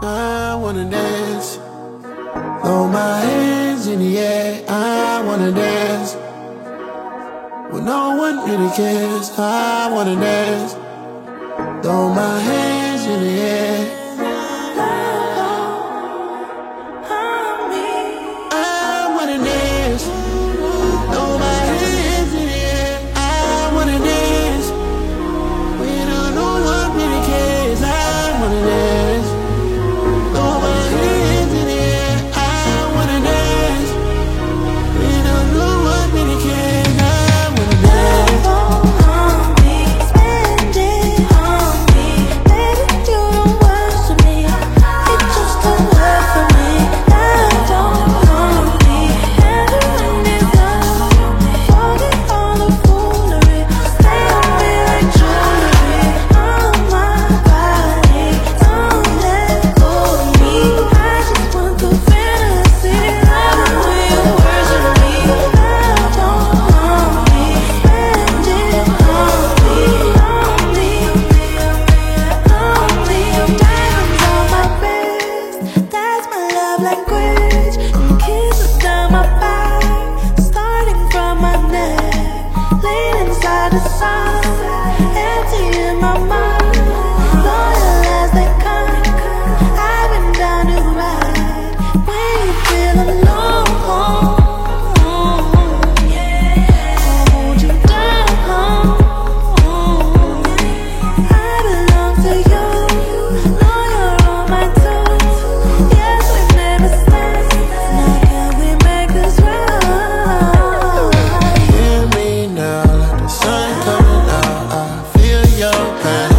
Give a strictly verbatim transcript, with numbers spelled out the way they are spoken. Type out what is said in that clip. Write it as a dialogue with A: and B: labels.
A: I wanna dance. Throw my hands in the air, I wanna dance. With no one really cares, I wanna dance. Throw my hands in the air. I wanna dance. Throw my hands in the air, I wanna dance. When no one really cares, I wanna dance. Throw my hands in the air, I wanna dance. When no one really cares, I wanna dance.
B: On me, spend it on me. Baby, you don't worship me. It just don't work for me. Love don't want me. Everyone is love. Forget all the foolery. Stay on me like jewelry. On my body, don't let go of me. I just want the fantasy. Love the way you worship me. Love don't want me. Spend it on me, on me, on me. Diamonds on my wrist, that's my love language. And kisses down my back, starting from my neck, laid inside the sun, empty in my mind. Loyal as they come, I've been down to ride when you feel alone. Hold you down. I belong to you. Know you're on my toes. Yes, we've made mistakes. Now can we make this right?
A: Hear me now, like the sun coming out. I feel your pain.